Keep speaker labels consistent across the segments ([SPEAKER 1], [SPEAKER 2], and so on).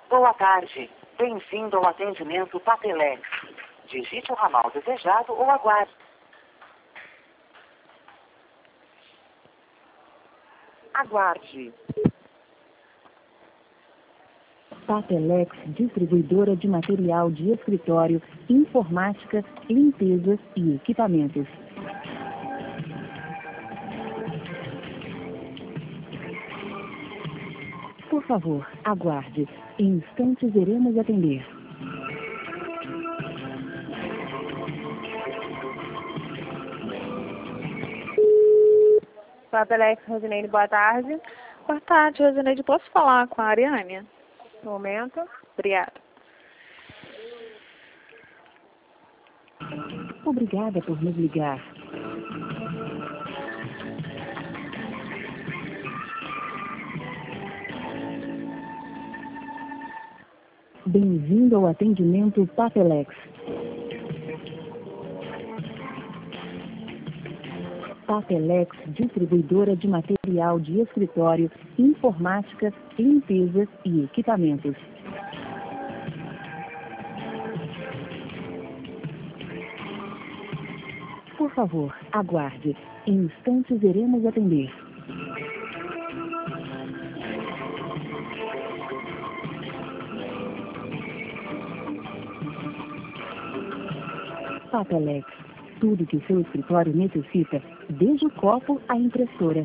[SPEAKER 1] Boa tarde. Bem-vindo ao atendimento Papelex. Digite o ramal desejado ou aguarde. Aguarde.
[SPEAKER 2] Papelex, distribuidora de material de escritório, informática, limpezas e equipamentos. Por favor, aguarde. Em instantes iremos atender.
[SPEAKER 3] Papelex, Rosineide, boa tarde.
[SPEAKER 4] Boa tarde, Rosineide. Posso falar com a Ariane?
[SPEAKER 3] Um momento.
[SPEAKER 4] Obrigada.
[SPEAKER 2] Obrigada por nos ligar. Bem-vindo ao atendimento Papelex. Papelex, distribuidora de material de escritório, informática, limpezas e equipamentos. Por favor, aguarde. Em instantes iremos atender. Papelex. Tudo que o seu escritório necessita, desde o copo à impressora.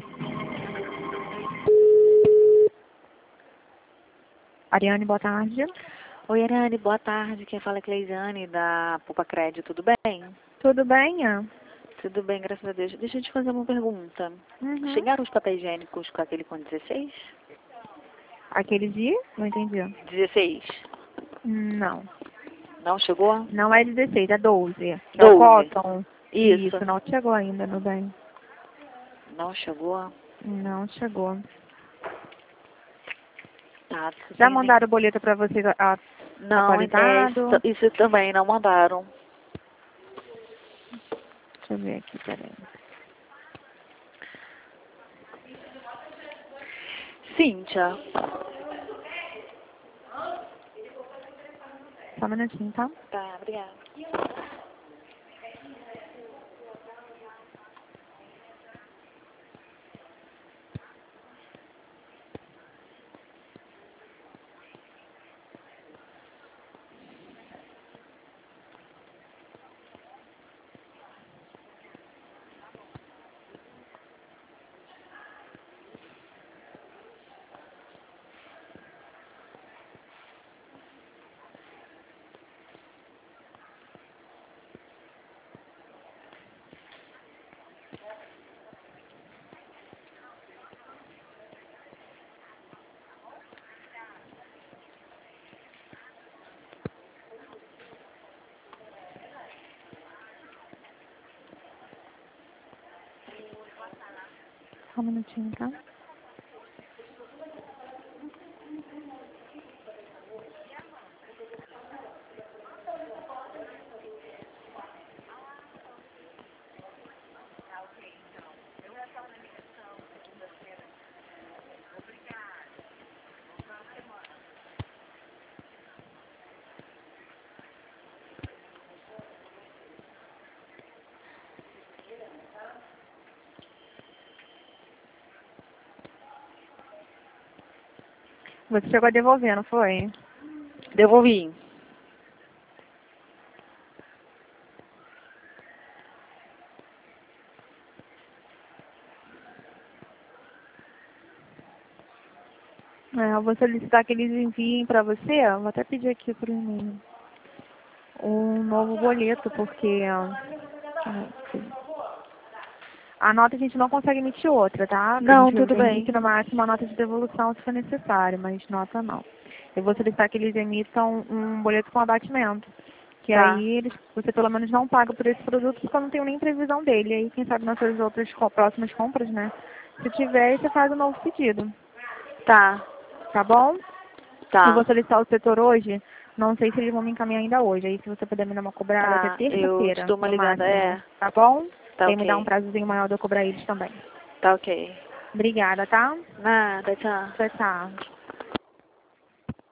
[SPEAKER 3] Ariane, boa tarde.
[SPEAKER 4] Oi, Ariane. Boa tarde. Quem fala é Cleisiane, da Poupa Crédito. Tudo bem?
[SPEAKER 3] Tudo bem, Ian?
[SPEAKER 4] Tudo bem, graças a Deus. Deixa eu te fazer uma pergunta. Chegaram os papéis higiênicos com aquele com 16?
[SPEAKER 3] Aquele dia? Não entendi.
[SPEAKER 4] 16?
[SPEAKER 3] Não.
[SPEAKER 4] Não chegou?
[SPEAKER 3] Não é 16, é 12. É
[SPEAKER 4] 12.
[SPEAKER 3] o Cotton.
[SPEAKER 4] Isso.
[SPEAKER 3] Não chegou ainda, meu bem.
[SPEAKER 4] Não chegou?
[SPEAKER 3] Não chegou.
[SPEAKER 4] Tá.
[SPEAKER 3] Já mandaram o boleto pra você
[SPEAKER 4] Não,
[SPEAKER 3] atualizado?
[SPEAKER 4] isso também não mandaram.
[SPEAKER 3] Deixa eu ver aqui, peraí.
[SPEAKER 4] Cíntia.
[SPEAKER 3] Só um minutinho, tá?
[SPEAKER 4] Tá, obrigada.
[SPEAKER 3] Só um minutinho, tá? Você chegou a devolver, não foi?
[SPEAKER 4] Devolvi.
[SPEAKER 3] Eu vou solicitar que eles enviem para você, vou até pedir aqui por e-mail, um novo boleto, porque a nota a gente não consegue emitir outra, tá?
[SPEAKER 4] Não,
[SPEAKER 3] a gente
[SPEAKER 4] tudo bem.
[SPEAKER 3] emite no máximo a nota de devolução se for necessário, mas nota não. Eu vou solicitar que eles emitam um boleto com abatimento, que
[SPEAKER 4] Tá.
[SPEAKER 3] aí você pelo menos não paga por esse produto, porque eu não tenho nem previsão dele. Aí quem sabe nas suas outras próximas compras, né? Se tiver, você faz um novo pedido.
[SPEAKER 4] Tá.
[SPEAKER 3] Tá bom?
[SPEAKER 4] Tá.
[SPEAKER 3] Eu vou solicitar o setor hoje. Não sei se eles vão me encaminhar ainda hoje. Aí se você puder me dar uma cobrada
[SPEAKER 4] Tá,
[SPEAKER 3] até terça-feira.
[SPEAKER 4] eu te dou uma
[SPEAKER 3] no
[SPEAKER 4] ligada,
[SPEAKER 3] máximo. Tá bom?
[SPEAKER 4] Tá,
[SPEAKER 3] Aí me dá um
[SPEAKER 4] ok.
[SPEAKER 3] prazozinho maior de eu cobrar eles também.
[SPEAKER 4] Tá, ok.
[SPEAKER 3] Obrigada, tá?
[SPEAKER 4] Nada, tchau.
[SPEAKER 3] Tchau, tchau.